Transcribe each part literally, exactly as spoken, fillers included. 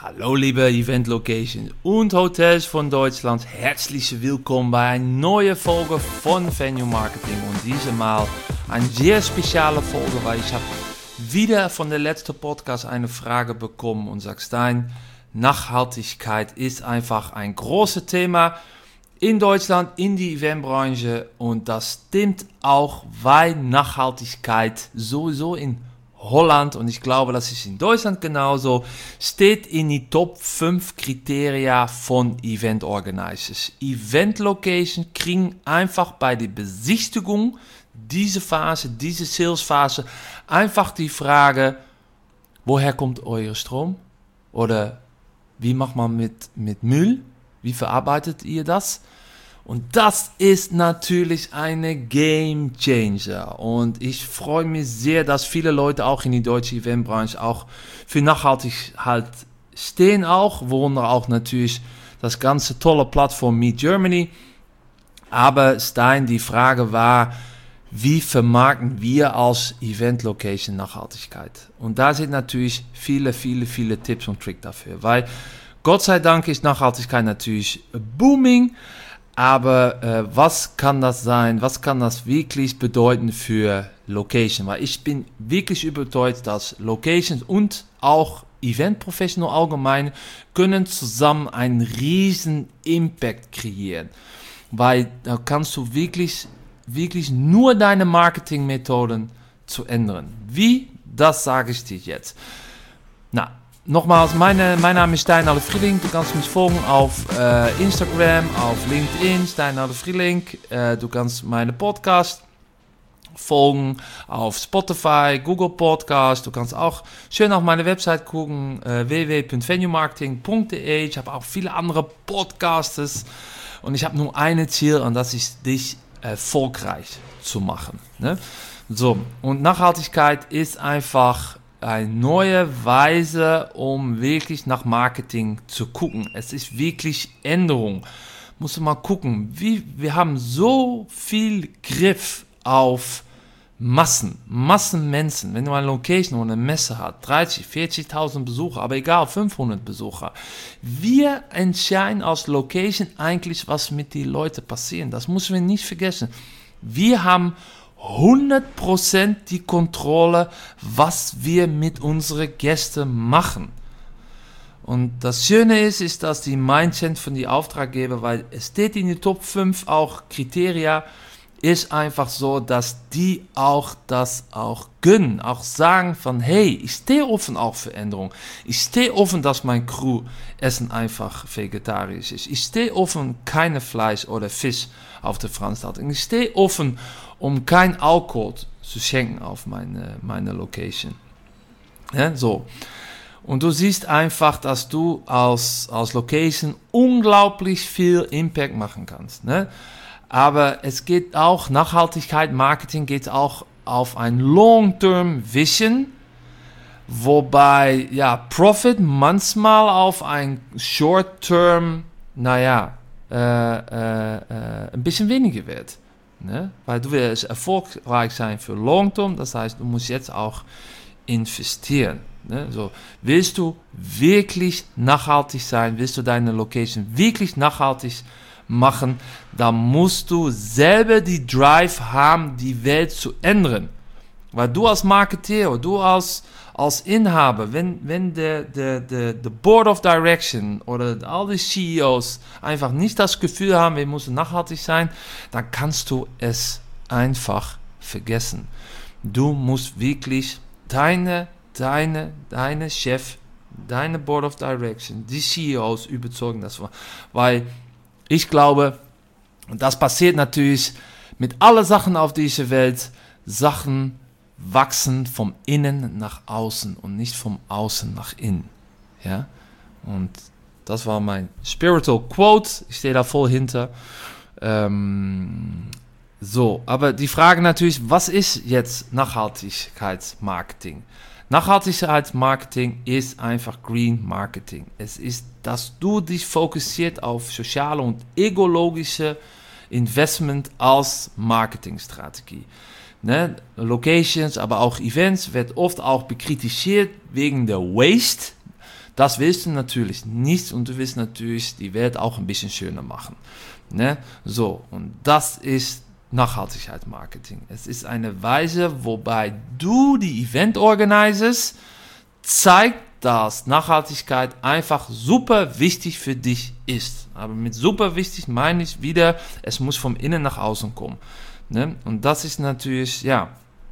Hallo liebe Event Locations und Hotels von Deutschland, herzlich willkommen bei einer neuen Folge von Venue Marketing und diesmal eine sehr spezielle Folge, weil ich habe wieder von der letzten Podcast eine Frage bekommen und sagt, Stein, Nachhaltigkeit ist einfach ein großes Thema in Deutschland, in die Eventbranche und das stimmt auch, weil Nachhaltigkeit sowieso in Holland, und ich glaube, das ist in Deutschland genauso, steht in die Top fünf Kriterien von Event Organizers. Event Location kriegen einfach bei der Besichtigung, diese Phase, diese Salesphase, einfach die Frage, woher kommt euer Strom? Oder wie macht man mit, mit Müll? Wie verarbeitet ihr das? Und das ist natürlich eine Game Changer. Und ich freue mich sehr, dass viele Leute auch in die deutsche Eventbranche auch für Nachhaltigkeit stehen auch. Worunter auch natürlich das ganze tolle Plattform Meet Germany. Aber Stein, die Frage war, wie vermarkten wir als Event Location Nachhaltigkeit? Und da sind natürlich viele, viele, viele Tipps und Tricks dafür. Weil Gott sei Dank ist Nachhaltigkeit natürlich booming. Aber äh, was kann das sein? Was kann das wirklich bedeuten für Location? Weil ich bin wirklich überzeugt, dass Locations und auch Event Professional allgemein können zusammen einen riesen Impact kreieren. Weil da kannst du wirklich, wirklich nur deine Marketingmethoden zu ändern. Wie? Das sage ich dir jetzt. Na. Nochmals, meine, mein Name ist Stein Alle-Frieling. Du kannst mich folgen auf äh, Instagram, auf LinkedIn, Stein Alle-Frieling. Äh, du kannst meine Podcast folgen auf Spotify, Google Podcast. Du kannst auch schön auf meine Website gucken, äh, w w w punkt venue marketing punkt d e. Ich habe auch viele andere Podcasts und ich habe nur ein Ziel und das ist, dich erfolgreich zu machen. Ne? So, und Nachhaltigkeit ist einfach eine neue Weise, um wirklich nach Marketing zu gucken. Es ist wirklich Änderung. Musst du mal gucken, wie, wir haben so viel Griff auf Massen, Massenmenschen. Wenn du eine Location oder eine Messe hast, dreißig, vierzigtausend Besucher, aber egal, fünfhundert Besucher. Wir entscheiden als Location eigentlich, was mit den Leuten passiert. Das müssen wir nicht vergessen. Wir haben hundert Prozent die Kontrolle, was wir mit unseren Gästen machen. Und das Schöne ist, ist, dass die Mindset von den Auftraggeber, weil es steht in den Top fünf auch Kriterien, ist einfach so, dass die auch das auch gönnen, auch sagen von, hey, ich stehe offen auch für Änderungen. Ich stehe offen, dass mein Crew Essen einfach vegetarisch ist. Ich stehe offen, keine Fleisch oder Fisch auf der Veranstaltung. Ich stehe offen, um kein Alkohol zu schenken auf meine, meine Location. Ja, so. Und du siehst einfach, dass du als, als Location unglaublich viel Impact machen kannst. Ne? Aber es geht auch, Nachhaltigkeit, Marketing geht auch auf ein Long-Term Vision, wobei ja Profit manchmal auf ein Short-Term, naja, äh, äh, äh, ein bisschen weniger wird. Ne? Weil du willst erfolgreich sein für Long-Term, das heißt, du musst jetzt auch investieren. Ne? So, willst du wirklich nachhaltig sein, willst du deine Location wirklich nachhaltig machen, dann musst du selber die Drive haben, die Welt zu ändern. Weil du als Marketeer, du als, als Inhaber, wenn, wenn der, der, der, der Board of Direction oder all die C E Os einfach nicht das Gefühl haben, wir müssen nachhaltig sein, dann kannst du es einfach vergessen. Du musst wirklich deine, deine, deine Chef, deine Board of Direction, die C E Os überzeugen, das war, weil ich glaube, und das passiert natürlich mit allen Sachen auf dieser Welt, Sachen wachsen vom Innen nach außen und nicht vom Außen nach innen. Ja? Und das war mein Spiritual Quote. Ich stehe da voll hinter. Ähm, so, aber die Frage natürlich, was ist jetzt Nachhaltigkeitsmarketing? Nachhaltigkeitsmarketing ist einfach Green Marketing. Es ist, dass du dich fokussiert auf soziale und ökologische Investment als Marketingstrategie. Ne? Locations, aber auch Events wird oft auch bekritisiert wegen der Waste. Das willst du natürlich nicht und du willst natürlich die Welt auch ein bisschen schöner machen. Ne? So, und das ist Nachhaltigkeitsmarketing. Es ist eine Weise, wobei du die Event organisierst, zeigt, dass Nachhaltigkeit einfach super wichtig für dich ist. Aber mit super wichtig meine ich wieder, es muss vom Innen nach außen kommen. Ne? Und das ist natürlich, ja,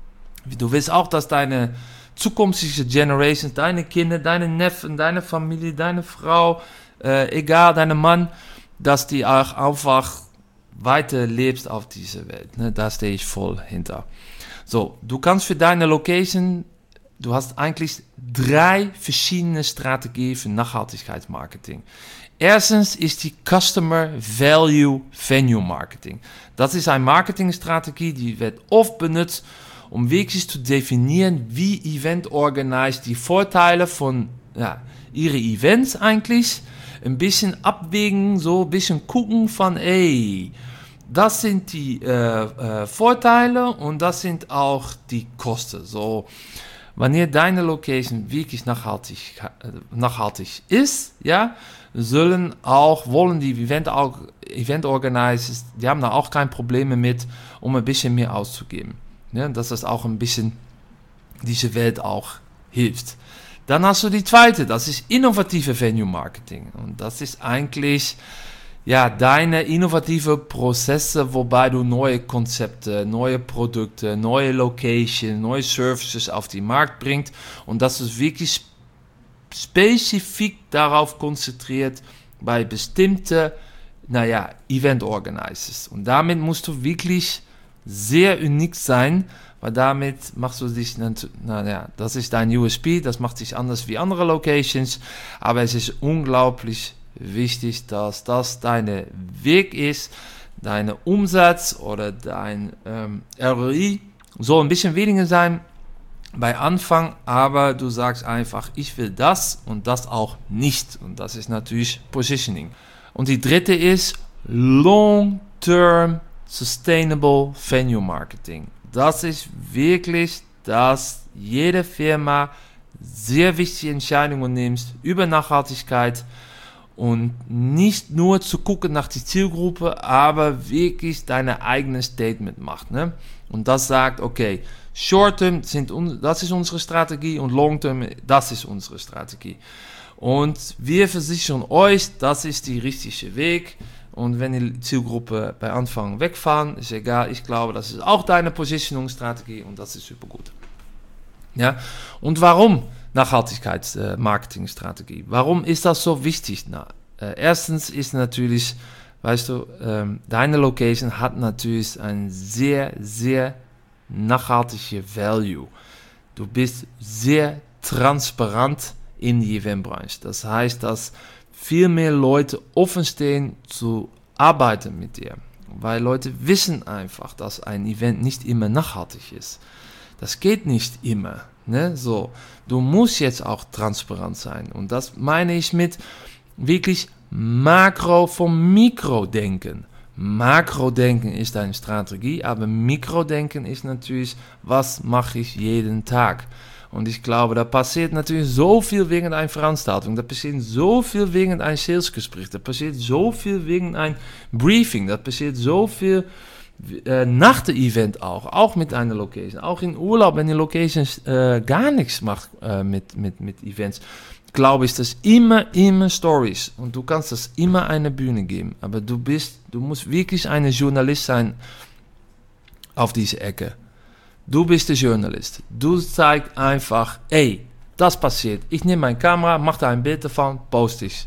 du willst auch, dass deine zukünftige Generations, deine Kinder, deine Neffen, deine Familie, deine Frau, äh, egal, deine Mann, dass die auch einfach weiter lebst auf dieser Welt. Ne? Da stehe ich voll hinter. So, du kannst für deine Location, du hast eigentlich drei verschiedene Strategien für Nachhaltigkeitsmarketing. Erstens ist die Customer Value Venue Marketing. Das ist eine Marketingstrategie, die wird oft benutzt, um wirklich zu definieren, wie Event Organizer die Vorteile von ja, ihre Events eigentlich ein bisschen abwägen, so ein bisschen gucken von, ey, das sind die äh, äh, Vorteile und das sind auch die Kosten. So, wenn ihr deine Location wirklich nachhaltig, äh, nachhaltig ist, ja, sollen auch, wollen die Event, Event Organizers, die haben da auch keine Probleme mit, um ein bisschen mehr auszugeben. Ja, dass das auch ein bisschen diese Welt auch hilft. Dann hast du die zweite, das ist innovative Venue Marketing. Und das ist eigentlich ja, deine innovative Prozesse, wobei du neue Konzepte, neue Produkte, neue Locations, neue Services auf den Markt bringst und dass du wirklich spezifisch darauf konzentriert bei bestimmten, naja, Event Organizers. Und damit musst du wirklich sehr unik sein, weil damit machst du dich, naja, das ist dein U S P, das macht dich anders wie andere Locations, aber es ist unglaublich wichtig, dass das dein Weg ist, dein Umsatz oder dein ähm, R O I soll ein bisschen weniger sein bei Anfang, aber du sagst einfach, ich will das und das auch nicht und das ist natürlich Positioning. Und die dritte ist Long-Term Sustainable Venue Marketing. Das ist wirklich, dass jede Firma sehr wichtige Entscheidungen nimmt über Nachhaltigkeit und nicht nur zu gucken nach der Zielgruppe, aber wirklich deine eigene Statement macht. Ne? Und das sagt, okay, Short-Term, sind un- das ist unsere Strategie und Long-Term, das ist unsere Strategie. Und wir versichern euch, das ist der richtige Weg. Und wenn die Zielgruppe bei Anfang wegfahren, ist egal, ich glaube, das ist auch deine Positionierungsstrategie und das ist super gut. Ja? Und warum Nachhaltigkeitsmarketingstrategie? Warum ist das so wichtig? Na, äh, erstens ist natürlich, weißt du, ähm, deine Location hat natürlich ein sehr, sehr nachhaltige Value. Du bist sehr transparent in die Eventbranche. Das heißt, dass viel mehr Leute offen stehen zu arbeiten mit dir. Weil Leute wissen einfach, dass ein Event nicht immer nachhaltig ist. Das geht nicht immer. Ne? So, du musst jetzt auch transparent sein. Und das meine ich mit wirklich Makro vom Mikro-Denken. Makro-Denken ist eine Strategie, aber Mikro-Denken ist natürlich, was mache ich jeden Tag? Und ich glaube, da passiert natürlich so viel wegen einer Veranstaltung, da passiert so viel wegen ein Salesgespräch, da passiert so viel wegen ein Briefing, da passiert so viel äh, nach dem Event auch, auch mit einer Location, auch in Urlaub, wenn die Location äh, gar nichts macht äh, mit, mit, mit Events, glaube ich, dass immer, immer Stories und du kannst das immer eine Bühne geben, aber du bist, du musst wirklich ein Journalist sein auf diese Ecke. Du bist der Journalist. Du zeigst einfach, ey, das passiert. Ich nehme meine Kamera, mache da ein Bild davon, poste ich.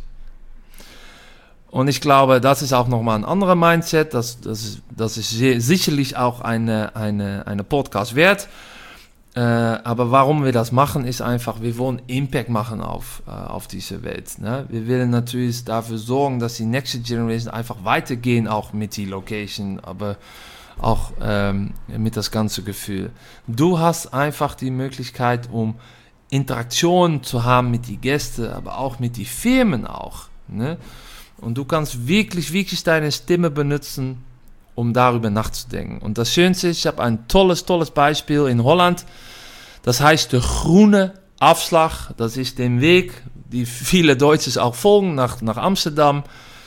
Und ich glaube, das ist auch nochmal ein anderer Mindset. Das, das ist, das ist sehr, sicherlich auch eine, eine, eine Podcast wert. Äh, aber warum wir das machen, ist einfach, wir wollen Impact machen auf, äh, auf diese Welt. Ne? Wir wollen natürlich dafür sorgen, dass die nächste Generation einfach weitergehen, auch mit die Location, aber auch ähm, mit das ganze Gefühl. Du hast einfach die Möglichkeit, um Interaktion zu haben mit den Gästen, aber auch mit den Firmen auch. Ne? Und du kannst wirklich, wirklich deine Stimme benutzen, um darüber nachzudenken. Und das Schönste ist, ich habe ein tolles, tolles Beispiel in Holland. Das heißt der groene Afslag. Das ist der Weg, die viele Deutsche auch folgen, nach, nach Amsterdam.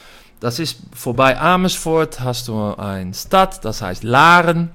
Das ist vorbei Amersfoort, hast du eine Stadt, das heißt Laren.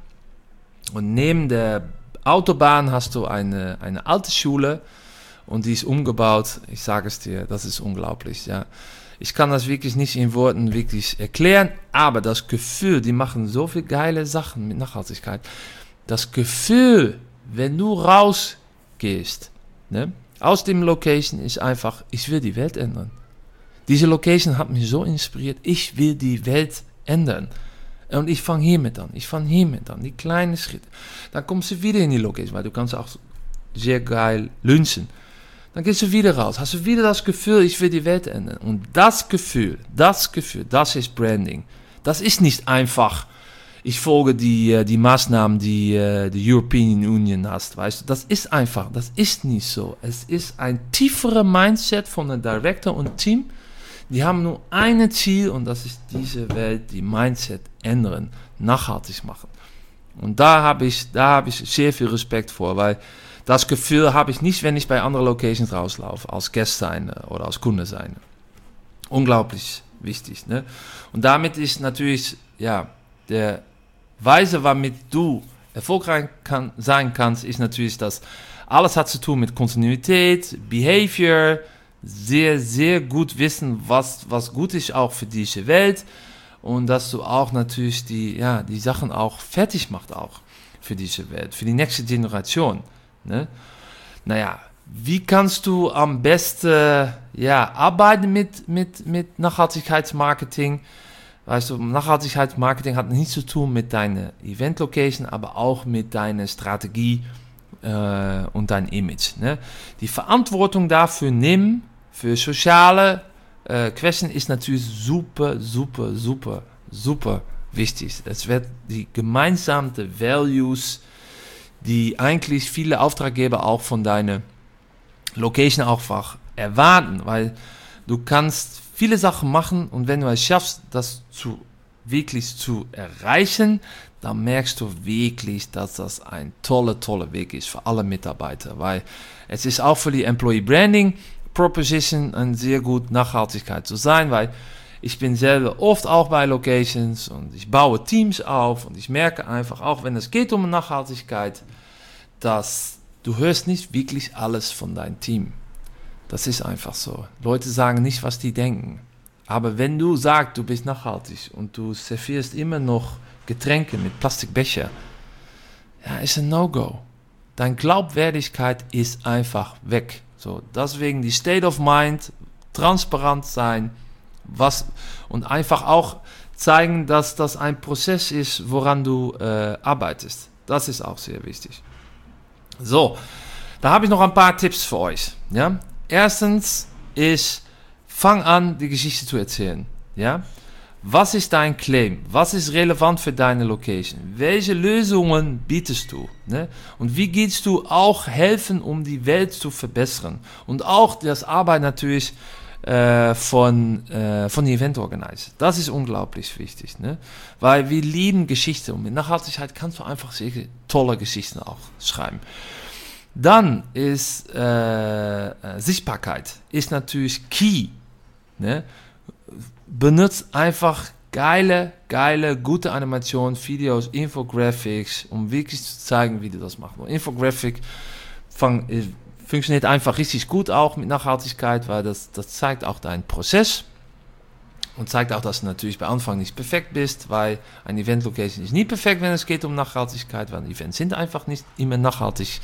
Und neben der Autobahn hast du eine, eine alte Schule und die ist umgebaut. Ich sage es dir, das ist unglaublich. Ja. Ich kann das wirklich nicht in Worten wirklich erklären, aber das Gefühl, die machen so viele geile Sachen mit Nachhaltigkeit. Das Gefühl, wenn du rausgehst, ne, aus dem Location ist einfach, ich will die Welt ändern. Diese Location hat mich so inspiriert, ich will die Welt ändern. Und ich fange hiermit an, ich fange hiermit an, die kleinen Schritte. Dann kommst du wieder in die Location, weil du kannst auch sehr geil lunchen. Dann gehst du wieder raus, hast du wieder das Gefühl, ich will die Welt ändern. Und das Gefühl, das Gefühl, das ist Branding. Das ist nicht einfach, ich folge die, die Maßnahmen, die die European Union hast, weißt du. Das ist einfach, das ist nicht so. Es ist ein tieferer Mindset von einem Director und Team. Die haben nur ein Ziel und das ist diese Welt, die Mindset ändern, nachhaltig machen. Und da habe ich, da habe ich sehr viel Respekt vor, weil das Gefühl habe ich nicht, wenn ich bei anderen Locations rauslaufe, als Gast sein oder als Kunde sein. Unglaublich wichtig. Ne? Und damit ist natürlich, ja, der Weise, womit du erfolgreich kann, sein kannst, ist natürlich, dass alles hat zu tun mit Kontinuität, Behavior, sehr, sehr gut wissen, was, was gut ist auch für diese Welt und dass du auch natürlich die, ja, die Sachen auch fertig machst auch für diese Welt, für die nächste Generation. Ne? Naja, wie kannst du am besten ja, arbeiten mit, mit, mit Nachhaltigkeitsmarketing? Weißt du, Nachhaltigkeitsmarketing hat nichts zu tun mit deiner Event-Location, aber auch mit deiner Strategie äh, und dein Image. Ne? Die Verantwortung dafür nehmen, für soziale äh, Questions ist natürlich super, super, super, super wichtig. Es wird die gemeinsamen Values, die eigentlich viele Auftraggeber auch von deiner Location einfach erwarten, weil du kannst viele Sachen machen und wenn du es schaffst, das zu, wirklich zu erreichen, dann merkst du wirklich, dass das ein toller, toller Weg ist für alle Mitarbeiter, weil es ist auch für die Employee Branding Proposition eine sehr gute Nachhaltigkeit zu sein, weil ich bin selber oft auch bei Locations und ich baue Teams auf und ich merke einfach, auch wenn es geht um Nachhaltigkeit, dass du hörst nicht wirklich alles von deinem Team. Das ist einfach so. Leute sagen nicht, was die denken. Aber wenn du sagst, du bist nachhaltig und du servierst immer noch Getränke mit Plastikbecher, ja, ist ein No-Go. Deine Glaubwürdigkeit ist einfach weg. So, deswegen die State of Mind, transparent sein, was und einfach auch zeigen, dass das ein Prozess ist, woran du äh, arbeitest. Das ist auch sehr wichtig. So, da habe ich noch ein paar Tipps für euch. Ja? Erstens ist, fang an, die Geschichte zu erzählen. Ja? Was ist dein Claim? Was ist relevant für deine Location? Welche Lösungen bietest du? Ne? Und wie gehst du auch helfen, um die Welt zu verbessern? Und auch das Arbeit natürlich äh, von, äh, von Event-Organizer. Das ist unglaublich wichtig. Ne? Weil wir lieben Geschichten. Und mit Nachhaltigkeit kannst du einfach sehr tolle Geschichten auch schreiben. Dann ist äh, Sichtbarkeit ist natürlich key. Ne? Benutzt einfach geile, geile, gute Animationen, Videos, Infographics, um wirklich zu zeigen, wie du das machst. Und Infographic fang, funktioniert einfach richtig gut auch mit Nachhaltigkeit, weil das, das zeigt auch deinen Prozess und zeigt auch, dass du natürlich bei Anfang nicht perfekt bist, weil eine Event-Location ist nie perfekt, wenn es geht um Nachhaltigkeit, weil Events sind einfach nicht immer nachhaltig.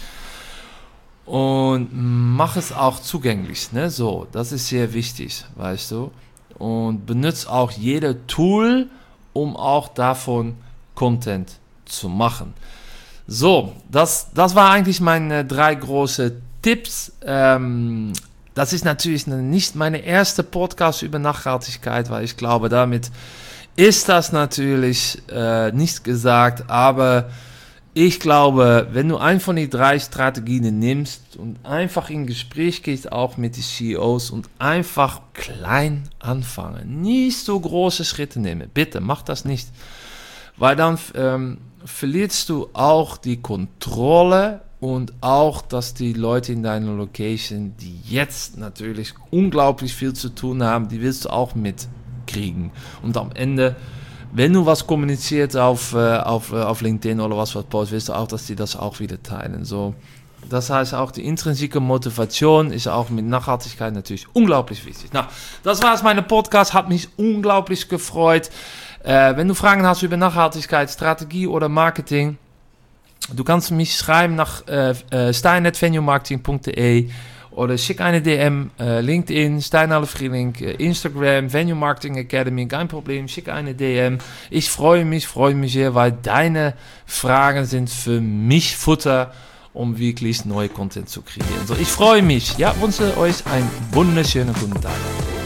Und mach es auch zugänglich, ne? So, das ist sehr wichtig, weißt du. Und benutzt auch jede Tool, um auch davon Content zu machen. So, das, das war eigentlich meine drei große Tipps. Ähm, das ist natürlich nicht meine erste Podcast über Nachhaltigkeit, weil ich glaube, damit ist das natürlich äh, nicht gesagt, aber ich glaube, wenn du einen von den drei Strategien nimmst und einfach in Gespräch gehst, auch mit den C E Os und einfach klein anfangen, nicht so große Schritte nehmen, bitte mach das nicht, weil dann ähm, verlierst du auch die Kontrolle und auch, dass die Leute in deiner Location, die jetzt natürlich unglaublich viel zu tun haben, die willst du auch mitkriegen. Und am Ende, wenn du was kommuniziert auf, äh, auf, äh, auf LinkedIn oder was was post, willst du auch, dass die das auch wieder teilen. So, das heißt auch, die intrinsische Motivation ist auch mit Nachhaltigkeit natürlich unglaublich wichtig. Na, das war es, meine Podcast, hat mich unglaublich gefreut. Äh, wenn du Fragen hast über Nachhaltigkeit, Strategie oder Marketing, du kannst mich schreiben nach äh, äh, stein at venue marketing punkt de oder schick eine D M, äh, LinkedIn, Stein Alle-Frieling, äh, Instagram, Venue Marketing Academy, kein Problem, schick eine D M. Ich freue mich, freue mich sehr, weil deine Fragen sind für mich Futter, um wirklich neue Content zu kreieren. So, ich freue mich. Ja, wünsche euch einen wunderschönen guten Tag.